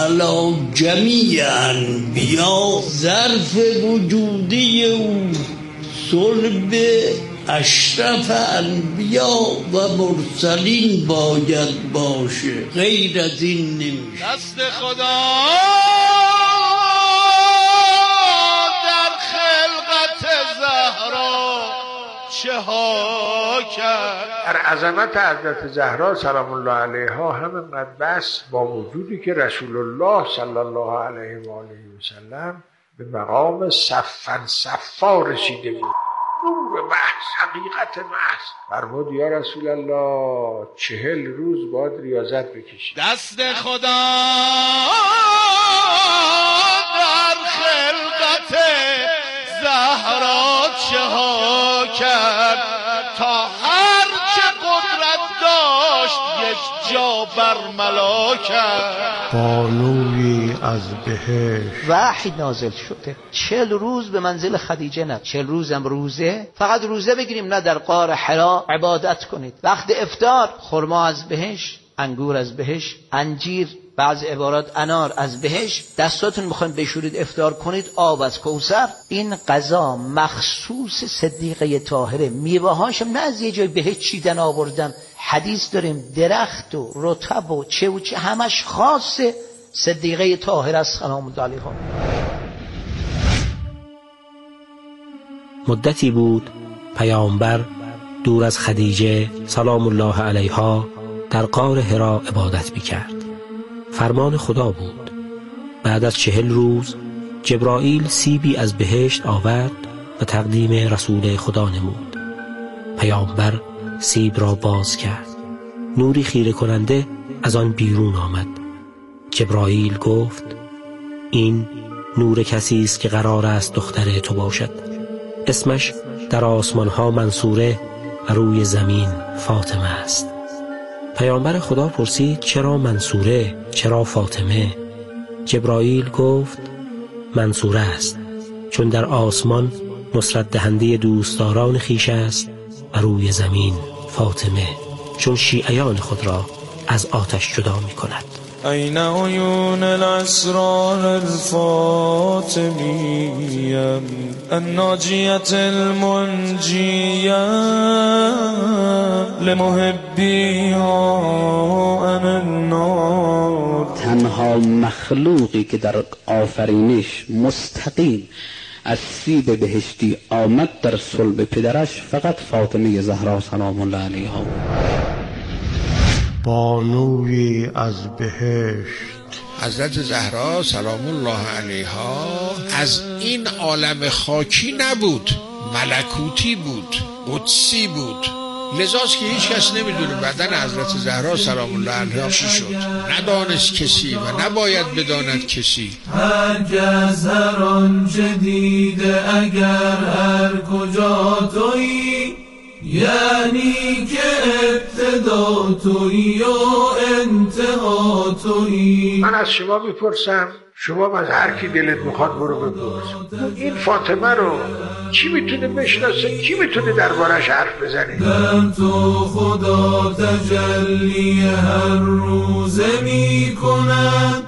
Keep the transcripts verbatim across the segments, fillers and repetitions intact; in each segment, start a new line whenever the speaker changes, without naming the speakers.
علی جمیع انبیا، ظرف وجودی او صلب اشرف انبیا و مرسلین باید باشه، غیر از این نمیشه.
دست خدا در خلقت زهرا چه ها کرد.
در عظمت حضرت زهرا سلام الله علیها همینقدر بس، با وجودی که رسول الله صلی الله علیه و آله و سلم به مقام صفا صفا رسیده بود، نور محض، حقیقت محض. فرمود یا رسول الله چهل روز باید ریاضت بکشید.
دست خدا در خلقت زهرا چه ها کرد، تا هر چه قدرت داشت یک جا برملا کرد.
بانوی از بهشت
وحی نازل شده، چهل روز به منزل خدیجه نه، چهل روزم روزه، فقط روزه بگیریم نه، در غار حرا عبادت کنید. وقت افطار خرما از بهشت، انگور از بهشت، انجیر، بعض عبارات انار از بهشت، دستاتون بخواید بشورید افطار کنید، آب از کوثر. این غذا مخصوص صدیقه طاهره، میوه‌هاش نه از یه جای بهشت چیدن آوردن. حدیث داریم درخت و رطب و چه و چه همش خاص صدیقه طاهره است سلام الله علیها.
مدتی بود پیامبر دور از خدیجه سلام الله علیها در غار حرا عبادت می‌کرد. فرمان خدا بود. بعد از چهل روز جبرائیل سیبی از بهشت آورد و تقدیم رسول خدا نمود. پیامبر سیب را باز کرد. نوری خیره کننده از آن بیرون آمد. جبرائیل گفت این نور کسی است که قرار است دختر تو باشد. اسمش در آسمان ها منصوره و روی زمین فاطمه است. پیامبر خدا پرسید چرا منصوره، چرا فاطمه؟ جبرائیل گفت منصوره است چون در آسمان نصرت دهنده دوستداران خویش است و روی زمین فاطمه چون شیعیان خود را از آتش جدا می کند.
أين عيون الأسرار الفاطمية الناجية المنجية لمحبيها أنا النار.
تنها مخلوقی که در آفرینش مستقیم از سیب بهشتی آمد در صلب پدرش فقط فاطمه زهرا سلام الله علیها.
بانوی از بهشت
حضرت زهرا سلام الله علیها از این عالم خاکی نبود، ملکوتی بود، قدسی بود. لذاست که هیچ کس نمیدونه بدن حضرت زهرا سلام الله علیها چی شد. ندانست کسی و نباید بداند کسی.
هر کس هر آنچه دیده اگر هر کجا تویی، یعنی که ابتدا تویی و انتها تویی.
من از شما میپرسم، شما از هر کی دلت میخواد برو بپرس، این فاطمه رو کی میتونه بشناسه، کی میتونه دربارش حرف بزنه؟
در تو خدا تجلی هر روزه میکند،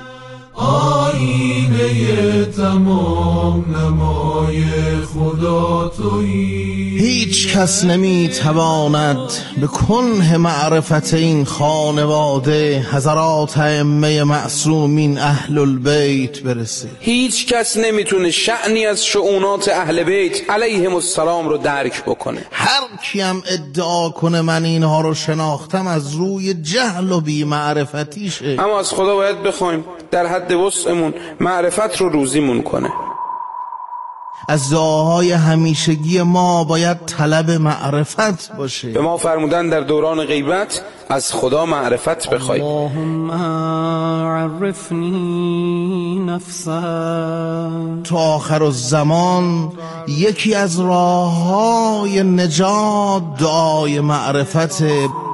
آینه تمام نمای خدا تویی.
هیچ کس نمیتواند به کنه معرفت این خانواده حضرات ائمه معصومین اهل البیت برسه.
هیچ کس نمیتونه شأنی از شؤونات اهل بیت علیهم السلام رو درک بکنه.
هر کیم ادعا کنه من اینها رو شناختم از روی جهل و بی معرفتیشه.
اما از خدا باید بخوایم در حد وسعمون معرفت رو روزیمون کنه.
از دعاهای همیشگی ما باید طلب معرفت باشه.
به ما فرمودن در دوران غیبت از خدا معرفت بخوای.
اللهم عرفنی نفسک.
تا آخر الزمان یکی از راههای نجات دعای معرفت.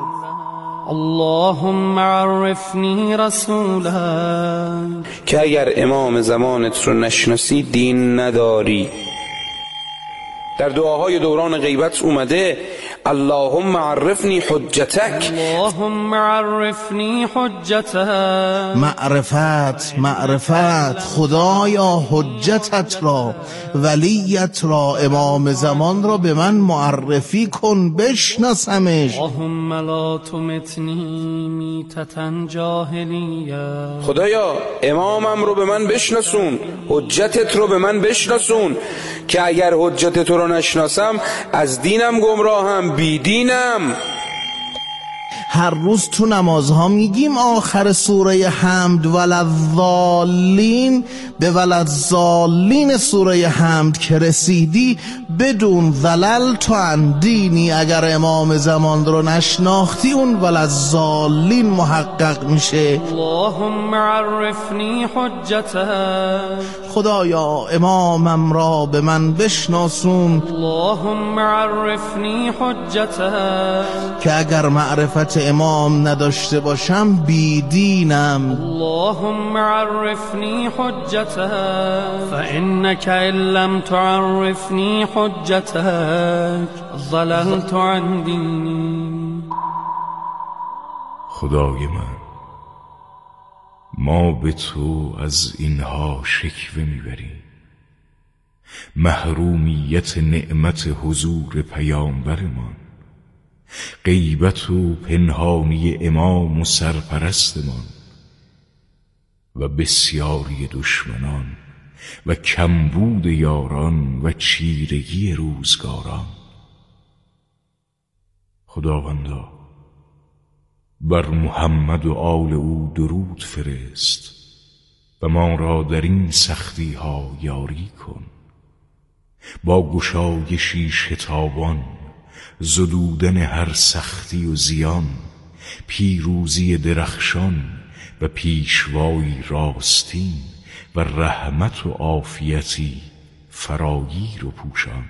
اللهم عرفنی رسولک.
که اگر امام زمانت رو نشناسی دین نداری. در دعاهای دوران غیبت اومده اللهم عرفنی حجتک،
اللهم عرفنی حجتک.
معرفت معرفت خدایا حجتت را، ولیت را، امام زمان را به من معرفی کن بشناسمش.
اللهم لا تمتنی میتة جاهلیه.
خدایا امامم رو به من بشناسون، حجتت رو به من بشناسون که اگر حجت تو رو نشناسم از دینم گمراهم، بیدینم.
هر روز تو نمازها میگیم آخر سوره حمد ولضالین، به ولضالین سوره حمد که رسیدی بدون ولل تو اندینی. اگر امام زمان رو نشناختی اون ولضالین محقق میشه.
اللهم عرفنی حجتک.
خدایا امامم را به من بشناسون.
اللهم عرفنی حجتک.
که اگر معرفت امام نداشته باشم بیدینم.
اللهم عرفنی حجتک. فإنك إن لم تعرفني حجتك ضللت عن دینی.
خدای من، ما به تو از اینها شکوه میبریم. محرومیت نعمت حضور پیامبرمان، غیبت و پنهانی امام و سرپرستمان و بسیاری دشمنان و کمبود یاران و چیرگی روزگاران. خداوندا بر محمد و آل او درود فرست و ما را در این سختی ها یاری کن. با گشایشی شتابان، زدودن هر سختی و زیان، پیروزی درخشان و پیشوایی راستین و رحمت و عافیتی فراگیر و پوشان.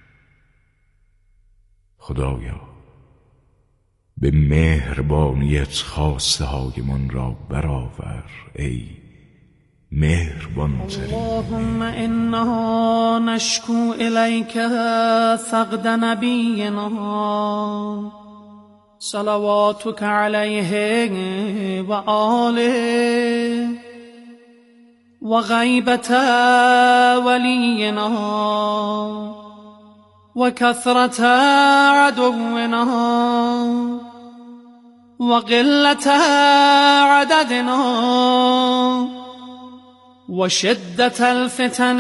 خدایا به مهربانیت خواسته های من را برآور ای مهربان ترین.
اللهم انا نشکو الیک فقد نبینا صلواتک علیه و آله و غیبت ولینا و کثرت عدونا و قلت عددنا و شدت الفتن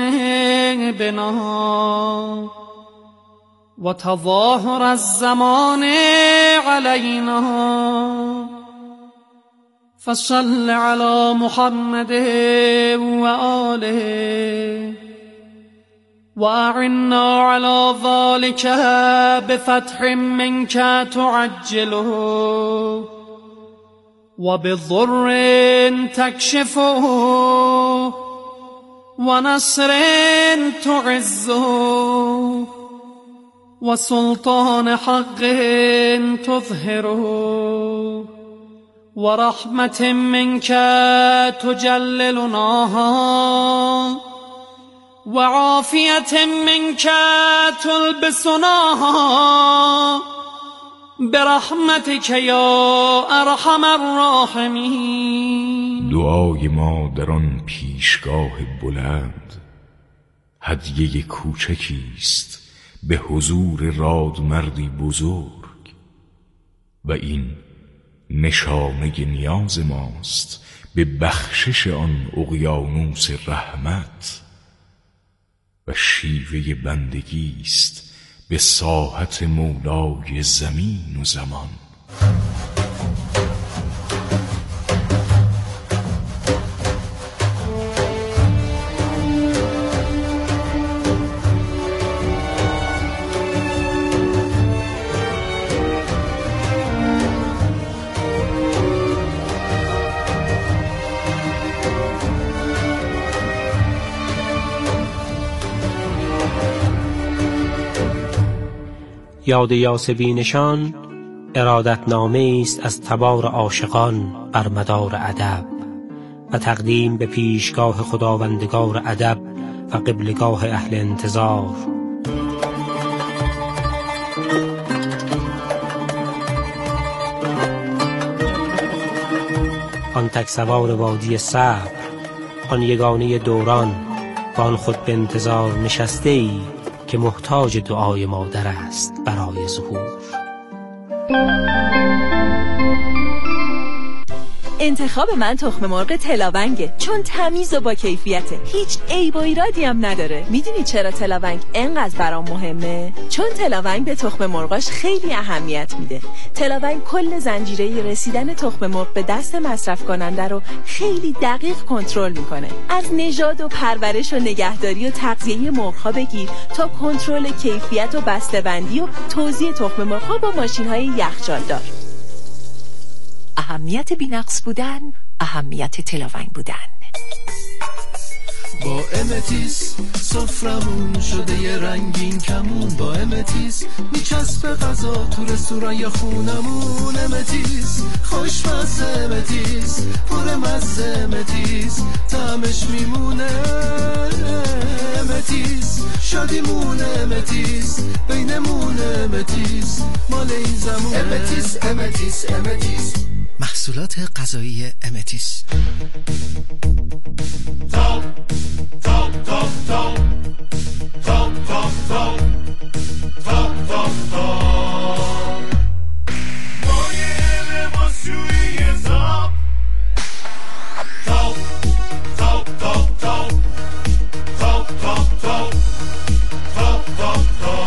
بنا و تظاهر الزمان علینا. فصل علی محمد و آله و اعنا علی ذلك بفتح منك تعجله و بضر تکشفه و نصر تعزه و سلطان حق تظهره و رحمت منك تجللناها و عافیت منك تلبسناها برحمتک یا ارحم الراحمین.
دعای ما در آن پیشگاه بلند هدیه کوچکی است به حضور رادمردی بزرگ و این نشانه نیاز ماست به بخشش آن اقیانوس رحمت و شیوه بندگی است به ساحت مولای زمین و زمان.
یاد یاسبینشان ارادتنامه است از تبار عاشقان بر مدار ادب و تقدیم به پیشگاه خداوندگار ادب و قبلگاه اهل انتظار. آن تک سوار وادی صبر، آن یگانه دوران، و آن خود به انتظار نشسته ای که محتاج دعای مادر است برای ظهور.
انتخاب من تخم مرغ تلاونگه، چون تمیز و با کیفیته، هیچ عیب و ایرادی هم نداره. میدونی چرا تلاونگ انقدر برام مهمه؟ چون تلاونگ به تخم مرغاش خیلی اهمیت میده. تلاونگ کل زنجیره رسیدن تخم مرغ به دست مصرف کننده رو خیلی دقیق کنترل میکنه. از نژاد و پرورش و نگهداری و تغذیه مرغ‌ها بگیر تا کنترل کیفیت و بسته‌بندی و توزیع تخم مرغ‌ها با ماشین‌های یخچالدار. اهمیت بی‌نقص بودن، اهمیت تلاونگ بودن.
با امتیس سفرمون شده یه رنگین کمون، با امتیس میچسبه غذا تو رستوران یا خونمون. امتیس خوشمزه، امتیس پر مزه، امتیس طعمش میمونه، امتیس شادیمونه، امتیس بینمونه، امتیس مال این زمونه. امتیس امتیس امتیس محصولات غذایی امتیس.
تاپ تاپ تاپ تاپ تاپ تاپ تاپ تاپ تاپ تاپ مایه لباسشویی تاپ تاپ تاپ تاپ تاپ تاپ تاپ تاپ تاپ تاپ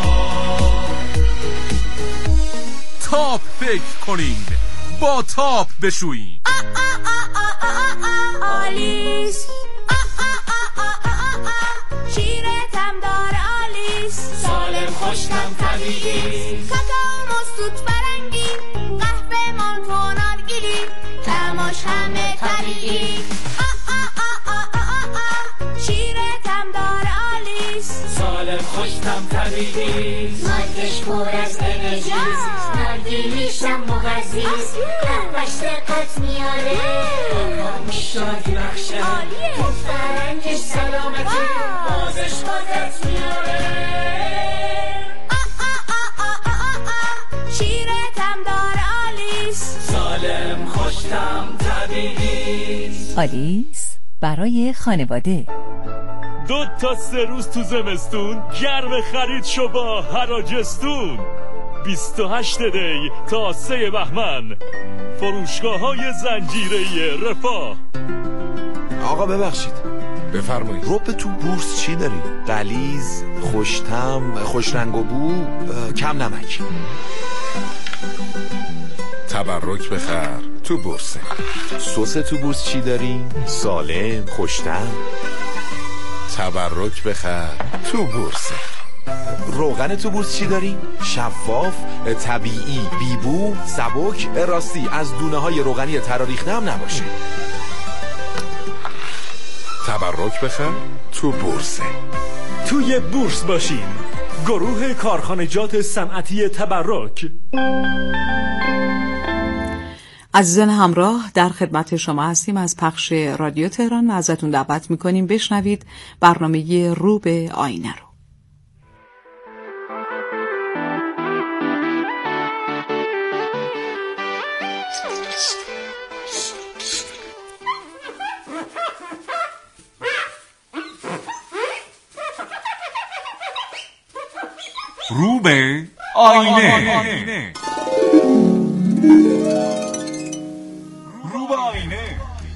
تاپ فکر کنید، با تاپ بشویید.
آلیس شیرتم داره آلیس، سالم خوشتم طبیعی، کاکائو مستوت فرنگی، قهوه مانتو نارگیلی، طعماش همه طبیعی. شیرتم داره آلیس، سالم خوشتم طبیعی، مادش پر از انرژیست، نارگیلیشم مغذیست، قهوهش دقت میاره، آقا شادی بخشه، تو فرنگش سلامتی، بازش بازت میاره. شیرتم داره آلیس، سالم خوشتم طبیعی.
آلیس برای خانواده.
دو تا سه روز تو زمستون گرم خرید شو با حراجستون. بیست و هشت دی تا سه بهمن، فروشگاه های زنجیره رفاه.
آقا ببخشید،
بفرمایید.
رب تو بورس چی داری؟ غلیظ، خوش‌طعم، خوش رنگ و بو، کم نمک.
تبرک بخر تو بورس.
سس تو بورس چی داری؟ سالم، خوش‌طعم.
تبرک بخر تو بورس.
روغن تو بورس چی داری؟ شفاف، طبیعی، بیبو، سبک، راستی از دونه های روغنی تراریخته هم نباشه.
تبرک بخر تو بورس.
توی بورس باشین. گروه کارخانجات صنعتی تبرک.
عزیزان همراه، در خدمت شما هستیم. از پخش رادیو تهران ازتون دعوت میکنیم بشنوید برنامه رو به آینه رو.
رو به آینه. رو به آینه.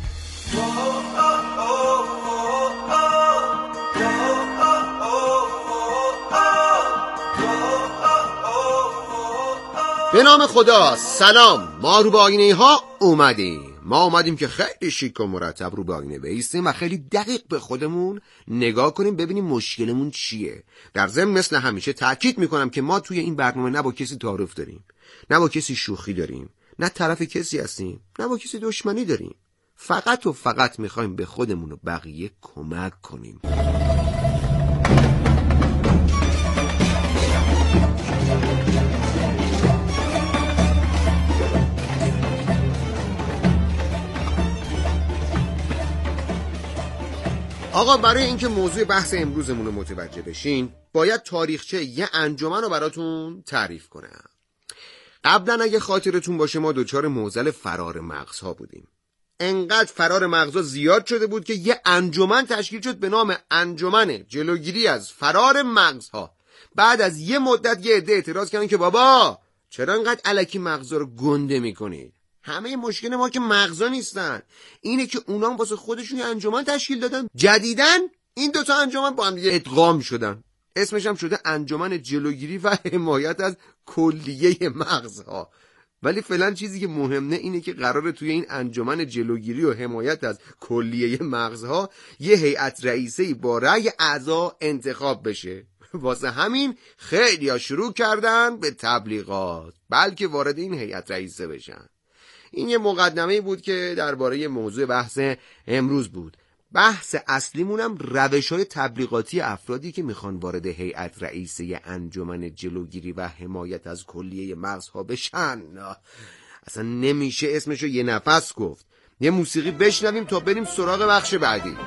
به نام خدا. سلام، ما رو به آینه ها اومدیم. ما اومدیم که خیلی شیک و مرتب رو به آینه بایستیم و خیلی دقیق به خودمون نگاه کنیم ببینیم مشکلمون چیه. در ضمن مثل همیشه تأکید میکنم که ما توی این برنامه نه با کسی تعارف داریم، نه با کسی شوخی داریم، نه طرف کسی هستیم، نه با کسی دشمنی داریم. فقط و فقط میخوایم به خودمون و بقیه کمک کنیم. آقا برای اینکه موضوع بحث امروزمون رو متوجه بشین باید تاریخچه یه انجمن رو براتون تعریف کنم. قبلا اگه خاطرتون باشه ما دوچار معضل فرار مغزها بودیم. انقدر فرار مغزها زیاد شده بود که یه انجمن تشکیل شد به نام انجمن جلوگیری از فرار مغزها. بعد از یه مدت یه عده اعتراض کردن که بابا چرا انقدر الکی مغزها رو گنده میکنید؟ همه مشکل ما که مغزا نیستن، اینه که اونا هم واسه خودشون یه انجمن تشکیل دادن. جدیدن این دوتا انجمن با هم دیگه ادغام شدن، اسمش هم شده انجمن جلوگیری و حمایت از کلیه مغزها. ولی فعلا چیزی که مهمه اینه که قراره توی این انجمن جلوگیری و حمایت از کلیه مغزها یه هیئت رئیسه‌ای با رأی اعضا انتخاب بشه. واسه همین خیلی‌ها شروع کردن به تبلیغات بلکه وارد این هیئت رئیسه بشن. این یه مقدمه بود که درباره موضوع بحث امروز بود. بحث اصلیمونم روش‌های تبلیغاتی افرادی که میخوان وارد هیئت رئیسه انجمن جلوگیری و حمایت از کلیه مغزها بشن. اصلا نمیشه اسمشو یه نفس گفت. یه موسیقی بشنویم تا بریم سراغ بخش بعدی.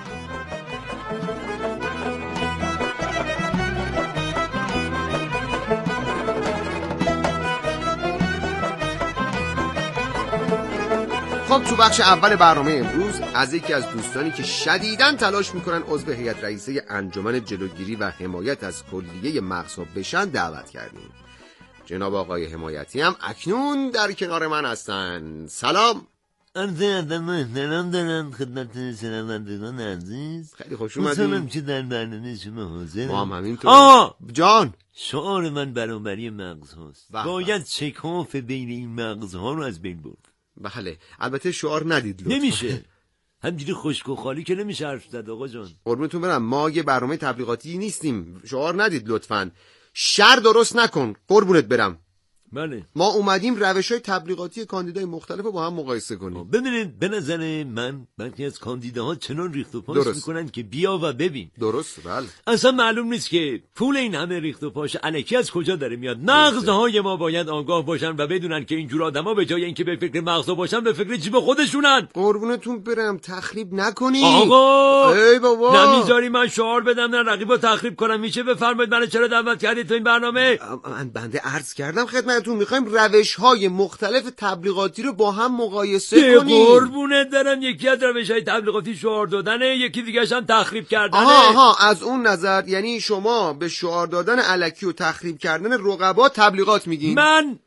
خب تو بخش اول برنامه امروز از یکی از دوستانی که شدیداً تلاش میکنن عضو هیئت رئیسه انجمن جلوگیری و حمایت از کلیه مغزها بشن دعوت کردیم. جناب آقای حمایتی هم اکنون در کنار من هستن. سلام.
عرض ادب و احترام دارم خدمت شنوندگان عزیز.
خیلی خوش اومدید.
خوشحالم که در برنامه شما حاضرم.
ما هم همینطور.
آه
جان
شعار من برابری مغز هاست. باید شکاف بین این مغزها رو از بین برد.
بله البته شعار ندید لطفا.
نمیشه همجوری خشک و خالی که نمیشه حرف زد آقا جان.
قربونتون برم ما یه برنامه تبلیغاتی نیستیم. شعار ندید لطفا. شر درست نکن قربونت برم.
بله
ما اومدیم روش‌های تبلیغاتی کاندیدای مختلف رو با هم مقایسه کنیم.
ببینید به نظر من برخی از کاندیداها چنان ریخت و پاش میکنن که بیا و ببین.
درست بله.
اصلا معلوم نیست که پول این همه ریخت و پاش الکی از کجا داره میاد. مغزهای ما باید آگاه باشن و بدونن که اینجور آدما به جای اینکه به فکر مغزها باشن به فکر جیب خودشونن.
قربونتون برم تخریب نکنی.
آقا
ای بابا
نمیذاری من شعار بدم نه رقیبو تخریب کنم. میشه بفرمایید من چرا دعوت کردید تو این برنامه؟
من بنده عرض کردم خدمتتون میخوایم روش‌های مختلف تبلیغاتی رو با هم مقایسه کنیم.
قربونت دارم یکی از روش‌های تبلیغاتی شعار دادنه، یکی دیگه‌ش هم تخریب کردنه.
آها آها از اون نظر یعنی شما به شعار دادن الکی و تخریب کردن رقبا تبلیغات میگین؟
من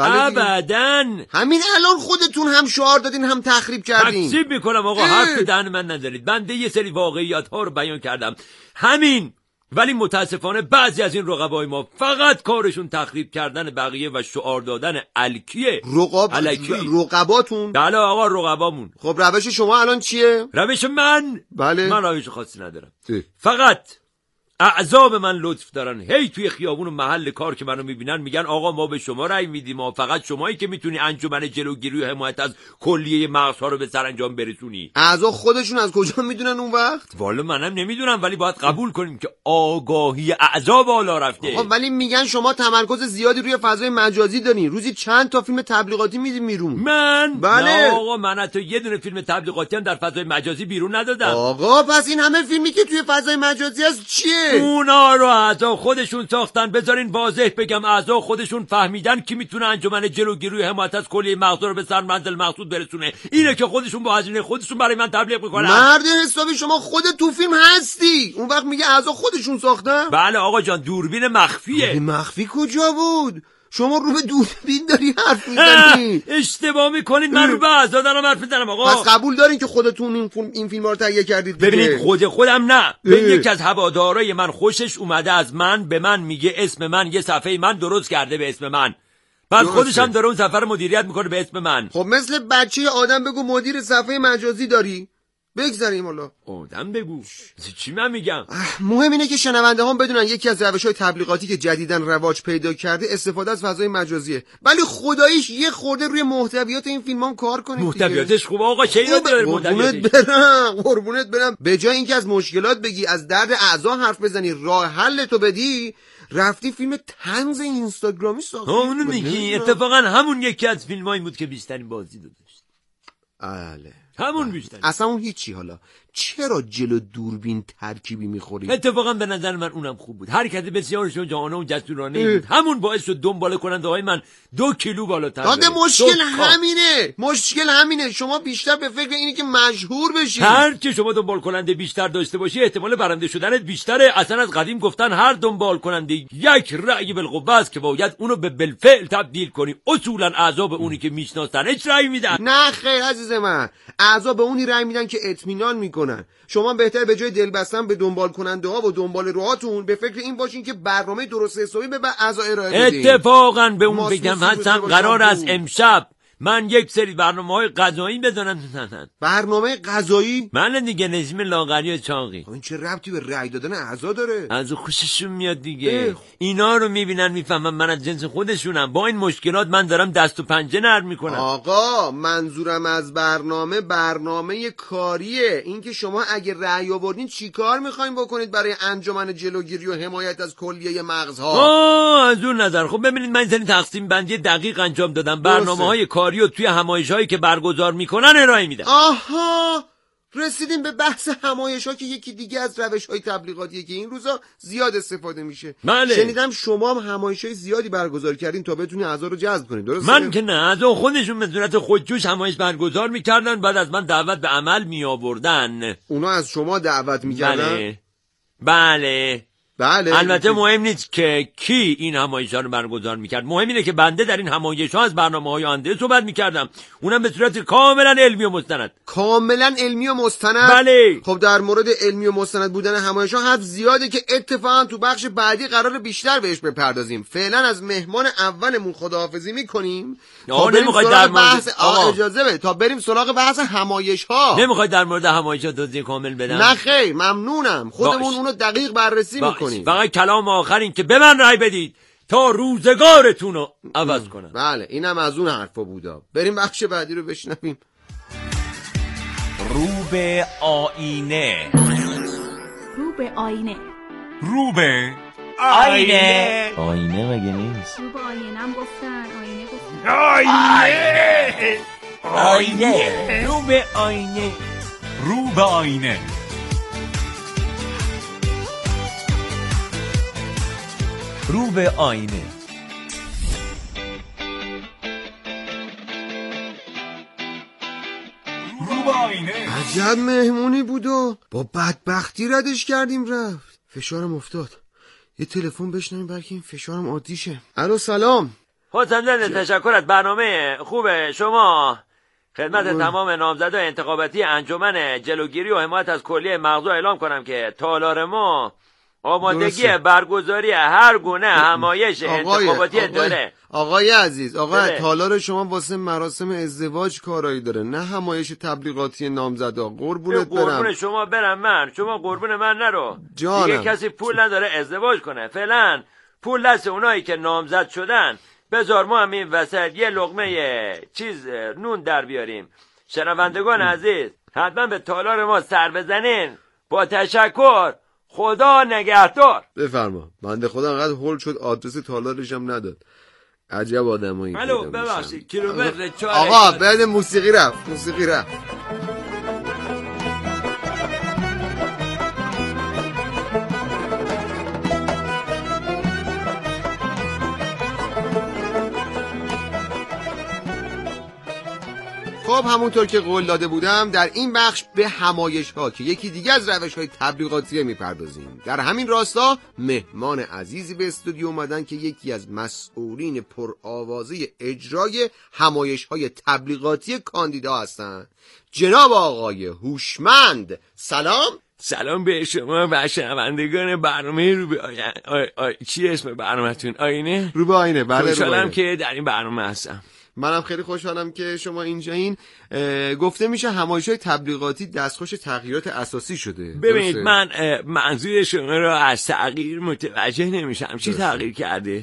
ابداً.
همین الان خودتون هم شعار دادین هم تخریب کردین.
تکذیب میکنم آقا حرف دهن من نذارید. بنده یه سری واقعیات ها رو بیان کردم همین. ولی متاسفانه بعضی از این رقبای ما فقط کارشون تخریب کردن بقیه و شعار دادن الکیه.
رقاب رقباتون؟
بله آقا رقبامون.
خب روش شما الان چیه؟
روش من؟
بله
من روش خاصی ندارم. اه. فقط اعضا به من لطف دارن هی توی خیابون و محل کار که منو میبینن میگن آقا ما به شما رأی میدیم و فقط شمایی که میتونی انجمن جلوگیری و حمایت از کلیه مغزها رو به سرانجام برسونی.
اعضا خودشون از کجا میدونن اون وقت؟
والا منم نمیدونم ولی باید قبول کنیم که آگاهی اعضا بالا رفته.
خب ولی میگن شما تمرکز زیادی روی فضای مجازی دارین. روزی چند تا فیلم تبلیغاتی میدی بیرون؟
من
بله
نه آقا من حتی یه دونه فیلم تبلیغاتی هم در فضای مجازی بیرون ندادم.
آقا پس این همه فیلمی که توی فضای مجازی هست چیه؟
اونا رو اعضا خودشون ساختن. بذارین واضح بگم اعضا خودشون فهمیدن کی میتونه انجمن جلوگیری و حمایت از کلیه مغزها رو به سر منزل مقصود برسونه. اینه که خودشون با هزینه خودشون برای من تبلیغ میکنن.
مرد حسابی شما خودت تو فیلم هستی. اون وقت میگه اعضا خودشون ساختن؟
بله آقا جان دوربین مخفیه.
مخفی کجا بود؟ شما رو به دوربین داری حرف میزنی.
اشتباه میکنید. من رو به اعضا دارم حرف میزنم آقا.
پس قبول دارین که خودتون این فیلم این فیلم‌ها رو تهیه کردید؟
ببینید خود خودم نه. به یکی از هوادارای من خوشش اومده از من به من میگه اسم من یه صفحه من درست کرده به اسم من. بعد خودش هم داره اون صفحه رو مدیریت میکنه به اسم من.
خب مثل بچه آدم بگو مدیر صفحه مجازی داری. بگذاریم حالا
آدم بگو چی من میگم.
مهم اینه که شنونده هم بدونن یکی از روش‌های تبلیغاتی که جدیداً رواج پیدا کرده استفاده از فضای مجازیه. ولی خداییش یه خورده روی محتویات این فیلمام کار کنید.
محتویاتش خوبه آقا چه اینا داره
محتویاتش؟ برم قربونت برم. به جای اینکه از مشکلات بگی از درد اعضا حرف بزنی راه حل تو بدی رفتی فیلم طنز اینستاگرامی ساختی.
اونو میگی اتفاقا همون یکی از فیلمایی بود که بیشترین بازدید داشت.
بله
همون بیشتر.
اصلا اون هیچی. حالا چرا جلو دوربین ترکیبی میخورید؟
اتفاقا به نظر من اونم خوب بود. حرکت بسیار شجاعانه و جسورانه بود. همون باعث شد دنبال کننده های من دو کیلو بالاتر بره.
داده مشکل همینه مشکل همینه شما بیشتر به فکر اینی که مشهور بشی.
هر که شما دنبال کننده بیشتر داشته باشی احتمال برنده شدنت بیشتره. اصلا از قدیم گفتن هر دنبال کننده یک رأی بالقوه است که باید اونو به بالفعل تبدیل کنی. اصولا اعضا به اونی که میشناسنش رأی میدن.
نه خیر عزیز من، اعضا به اونی رأی میدن که اطمینان میکنن. شما بهتر به جای دل بستن به دنبال کننده ها و دنبال روهاتون به فکر این باشین که برنامه درست حسابی به اعضا ارائه بدین.
اتفاقا به اون بگم هستم قرار است امشب من یک سری برنامه‌های غذایی بدونم تو
برنامه غذایی؟
من دیگه نظم لاغری و چاقی.
این چه ربطی به رأی دادن اعضا داره؟
از خوششون میاد دیگه. اینا رو میبینن میفهمن من از جنس خودشونم. با این مشکلات من دارم دست و پنجه نرم میکنم.
آقا منظورم از برنامه برنامه کاریه. این که شما اگه رأی آوردین چیکار میخواین بکنید برای انجمن جلوگیری و حمایت از کلیه مغزها؟
آه از اون نظر خب ببینید من این تقسیم بندی دقیق انجام دادم. برنامه‌های کاری و توی همایش‌هایی که برگزار میکنن ارائه میدن.
آها رسیدیم به بحث همایش‌ها که یکی دیگه از روش‌های تبلیغاتیه که این روزا زیاد استفاده میشه.
بله.
شنیدم شما هم همایش‌های زیادی برگزار کردین تا بتونی اعضا رو جذب کنید، درسته؟
من که نه، اعضا خودشون به صورت خودجوش همایش برگزار میکردن، بعد از من دعوت به عمل میآوردن.
اونا از شما دعوت میکردن؟
بله بله
بله.
البته مهم نیست که کی این همایش‌ها رو برگزار میکرد، مهم اینه که بنده در این همایش‌ها از برنامه‌های آنده صحبت میکردم، اونم به صورت کاملا علمی و مستند.
کاملا علمی و مستند؟
بله.
خب در مورد علمی و مستند بودن همایش‌ها حرف زیاده که اتفاقا تو بخش بعدی قرار بیشتر بهش بپردازیم. فعلا از مهمان اولمون خداحافظی میکنیم.
آقا نمیخواید در مورد
بحث... آقا اجازه بده تا بریم سراغ بحث همایش‌ها.
نمیخواید در مورد همایش‌ها توضیح کامل بدم؟
نه خیر ممنونم. خودمون باش. اونو دقیق بررسی
باش.
میکنیم.
فقط کلام آخر این که به من رأی بدید تا روزگارتون رو عوض کنم.
بله اینم از اون حرفا بودا. بریم بخش بعدی رو بشنویم.
رو به آینه.
رو به آینه.
رو به
آینه.
آینه مگه نیست؟
رو به آینه هم گفتن. آینه گفتن.
آینه. آینه. رو به آینه.
رو به آینه. رو به آینه. رو به آینه.
عجب مهمونی بود و با بدبختی ردش کردیم رفت. فشارم افتاد. یه تلفن بشنویم بلکه این فشارم عادی شه. الو سلام.
حسن زنده تشکر از برنامه خوبه شما. خدمت تمام نامزدای انتخاباتی انجمن جلوگیری و حمایت از کلیه مغزها اعلام کنم که تالار ما آمادگی درسته. برگزاری هر گونه همایش انتخاباتی
آقای،
داره.
آقای عزیز آقای تالار شما واسه مراسم ازدواج کارایی داره، نه همایش تبلیغاتی نامزدا. قربونت برم.
قربون شما برم من، شما قربون من نرو.
جانم.
دیگه کسی پول نداره ازدواج کنه. فعلا پول دست اونایی که نامزد شدن. بذار ما هم این وسط یه لقمه چیز نون در بیاریم. شنوندگان عزیز حتما به تالار ما سر بزنین. با تشکر. خدا نگهدار.
بفرما. بنده خدا انقدر هول شد آدرس تالارش هم نداد. عجب آدمایی.
الو ببخشید کیلومتر چهار.
آقا بعد موسیقی رفت. موسیقی رفت. خب همونطور که قول داده بودم در این بخش به همایش ها که یکی دیگه از روش های تبلیغاتیه میپردازیم. در همین راستا مهمان عزیزی به استودیو اومدن که یکی از مسئولین پرآوازه اجرای همایش های تبلیغاتی کاندیدا هستند، جناب آقای هوشمند. سلام.
سلام به شما و شنوندگان برنامه رو به آینه. آی... آی... چی اسم برنامه‌تون؟ آینه؟
رو به آینه. بله.
خوشحالم که در این برنامه هستم.
منم خیلی خوشحالم که شما اینجا. این گفته میشه همایش‌های تبلیغاتی دستخوش تغییرات اساسی شده.
ببینید من منظور شما رو از تغییر متوجه نمیشم. چی تغییر کرده؟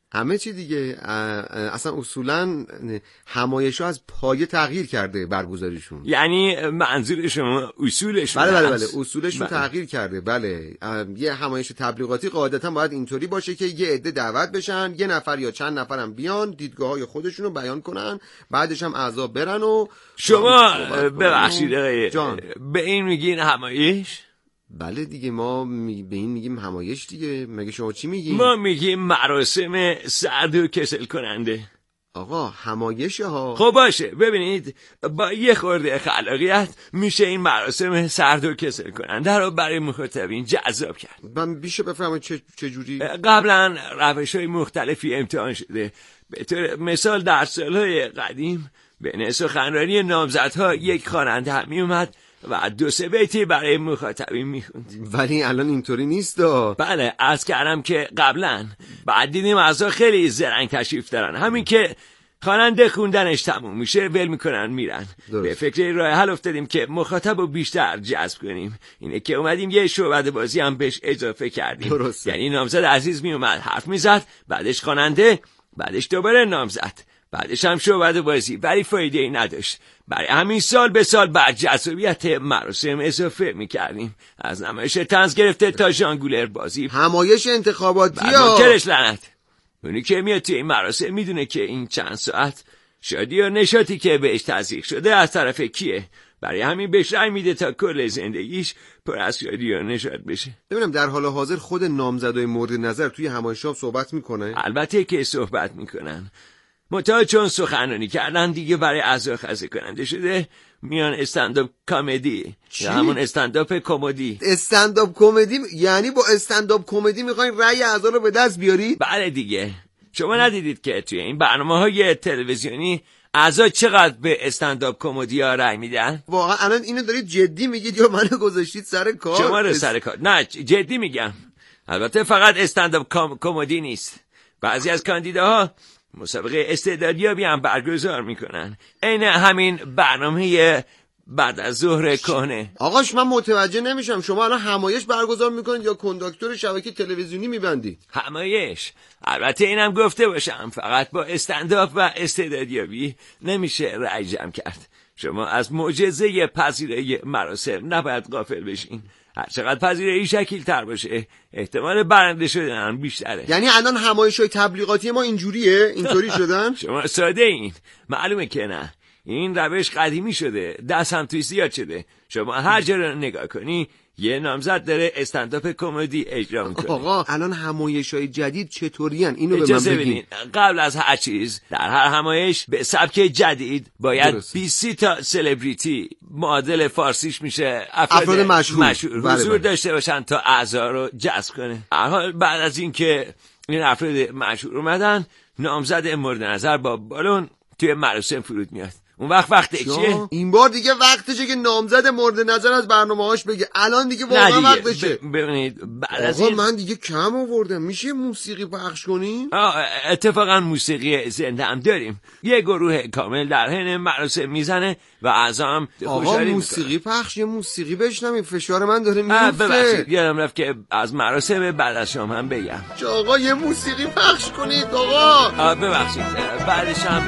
همه چی دیگه. اصلا اصولا همایش‌ها از پایه تغییر کرده برگزاریشون.
یعنی منظور شما اصولشون؟
بله بله بله اصولشون بله. تغییر کرده. بله یه همایش تبلیغاتی قاعدتا باید اینطوری باشه که یه عده دعوت بشن، یه نفر یا چند نفرم بیان دیدگاه‌های خودشون رو بیان کنن، بعدش هم اعضا برن و
شما ببخشید آقای به این میگین همایش؟
بله دیگه ما می... به این میگیم همایش دیگه. مگه شما چی میگیم؟
ما میگیم مراسم سرد و کسل کننده.
آقا همایشه ها.
خب باشه، ببینید با یه خورده خلاقیت میشه این مراسم سرد و کسل کننده رو برای مخاطبین جذاب کرد.
من بیشه بفهمم چه چجوری؟
قبلا روش‌های مختلفی امتحان شده. به طور مثال در سالهای قدیم بین سخنرانی نامزدها یک خواننده هم میومد و دو سه بیتی برای مخاطبین میخوند.
ولی الان اینطوری نیست دا.
بله عرض کردم که قبلا بعد دیدیم اعضا خیلی زرنگ تشریف دارن، همین که خواننده خوندنش تموم میشه ول میکنن میرن. درست. به فکر راه حل افتادیم که مخاطب رو بیشتر جذب کنیم، اینه که اومدیم یه شعبده بازی هم بهش اضافه کردیم.
درست.
یعنی نامزد عزیز میومد حرف میزد، بعدش خواننده، بعدش دوباره نامزد، بعدش هم شعبده بازی، ولی فایده ای نداشت. برای همین سال به سال بر جذابیت مراسم اضافه میکردیم، از نمایش طنز گرفته تا ژانگولر بازی.
همایش انتخاباتی
ها کرش لعنت. اونی که میاد توی این مراسم میدونه که این چند ساعت شادی و نشاطی که بهش تزریق شده از طرف کیه، برای همین بهش رأی میده تا کل زندگیش پر از شادی و نشاط بشه.
ببینم در حال حاضر خود نامزدای مورد نظر توی همایش‌ها صحبت میکنه؟
البته که صحبت میکنن، متا چون سخنرانی کردن دیگه برای اعضا خزه کننده شده، میان استنداپ کمدی یا همون استنداپ کمدی.
استنداپ کمدی یعنی با استنداپ کمدی میخواین رأی اعضا رو به دست بیارید؟
بله دیگه. شما ندیدید که توی این برنامه‌های تلویزیونی اعضا چقدر به استنداپ کمدی ها رأی میدن؟
واقعا الان اینو دارید جدی میگید یا منو گذاشتید سر کار؟
شما رو سر کار. نه جدی میگم. البته فقط استنداپ کمدی نیست، بعضی از کاندیداها مسابقه استعدادیابی هم برگزار میکنن، عین همین برنامه بعد از ظهر کهنه.
آقاش من متوجه نمیشم، شما الان همایش برگزار میکنید یا کنداکتور شبکه تلویزیونی میبندید؟
همایش. البته اینم گفته باشم فقط با استنداپ و استعدادیابی نمیشه رأی جمع کرد. شما از معجزه پذیرایی مراسم نباید غافل بشین. هر چقدر پذیرایی شکیل تر باشه احتمال برنده شدن هم بیشتره.
یعنی الان همایش‌های تبلیغاتی ما اینجوریه؟ اینطوری شدن؟
شما ساده این معلومه که نه، این روش قدیمی شده، دست هم توی زیاد شده. شما هر جا رو نگاه کنی یه نامزد داره استنداپ کمدی اجرا میکنه.
آقا الان همایش‌های جدید چطورین؟ اینو به من بگین.
قبل از هر چیز در هر همایش به سبک جدید باید بیست تا سلبریتی، معادل فارسیش میشه افراد,
افراد مشهور,
مشهور بله حضور بله. داشته باشن تا اعضا رو جذب کنه. هر حال بعد از اینکه این افراد مشهور اومدن، نامزد مورد نظر با بالون توی مراسم فرود میاد. اون وقت وقت چیه؟
این بار دیگه وقتشه که نامزد مورد نظر از برنامه‌هاش بگه. الان دیگه واقعا وقتشه.
ببینید بعد از
این من دیگه کم آوردم، میشه موسیقی پخش کنیم؟
اتفاقا موسیقی زنده هم داریم. یه گروه کامل در حین مراسم میزنه و اعضا هم خوشحالی
موسیقی میکنه. پخش یه موسیقی بشنویم، فشار من داره میفته.
ببخشید یادم رفت که از مراسم بعد از شام هم بگم.
آقا یه موسیقی پخش کنید آقا.
ببخشید بعدش هم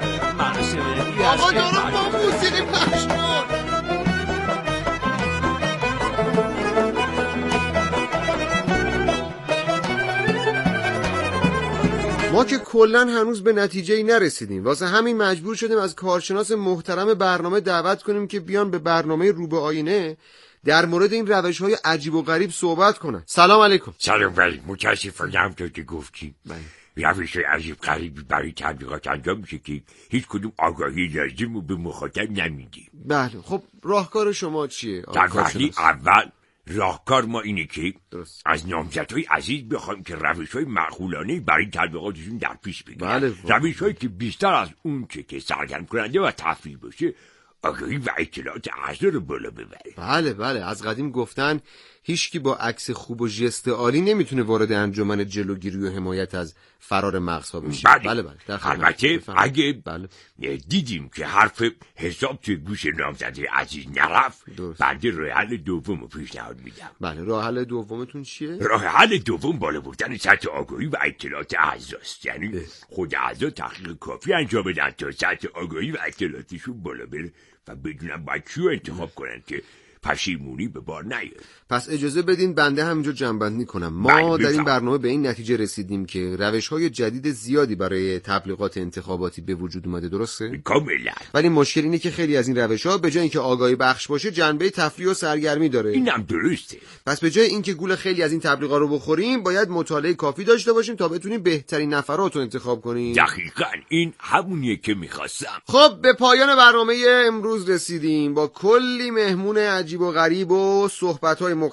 مراسم
آقا دارم با موسیقی پخش کن. ما که کلن هنوز به نتیجه‌ای نرسیدیم، واسه همین مجبور شدیم از کارشناس محترم برنامه دعوت کنیم که بیان به برنامه رو به آینه در مورد این روش‌های عجیب و غریب صحبت کنن. سلام علیکم.
سلام علیکم. متاسفم همونطور که گفتی روش عجیب غریبی برای تبلیغات انجام میشه که هیچ کدوم آگاهی لازم رو به مخاطب نمیدی.
بله خب راهکار شما چیه؟
در وقتی اول راهکار ما اینه که درست. از نامزدهای عزیز بخوایم که روش‌های معقولانه برای تبلیغاتشون در پیش بگیرن.
بله
روش‌هایی که بیشتر از اون چه که سرگرم کننده و تفریح باشه آگاهی و اطلاعات اعضا رو بالا ببره.
بله بله، از قدیم گفتن هیچکی با عکس خوب و ژست عالی نمیتونه وارد انجمن جلوگیری و حمایت از فرار مغزها بشه.
بله
بله, بله.
البته اگه
بله.
دیدیم که حرف حساب توی گوش نامزده عزیز نرفت، بنده راه حل دوم رو پیشنهاد میدم.
بله، راه حل دومتون چیه؟
راه حل دوم بالا بردن سطح آگاهی و اطلاعات اعضاست. یعنی خود اعضا تحقیق کافی انجام بدن تا سطح آگاهی و اطلاعاتشون بالا بره و بدونن باید چی رو انتخاب کنن که پشیمونی به بار نیاد.
پس اجازه بدین بنده همینجا جنبندی کنم. ما در این برنامه به این نتیجه رسیدیم که روش‌های جدید زیادی برای تبلیغات انتخاباتی به وجود اومده، درسته؟
کاملا.
ولی مشکل اینه که خیلی از این روش‌ها به جای اینکه آگاهی بخش باشه، جنبه تفریح و سرگرمی داره.
اینم درسته.
پس به جای اینکه گول خیلی از این تبلیغات رو بخوریم، باید مطالعه کافی داشته باشیم تا بتونیم بهترین نفرات رو انتخاب کنیم.
دقیقاً این همونیه که می‌خواستم.
خب به پایان برنامه امروز رسیدیم با کلی مهمون عجیب و غریب و صحبت‌های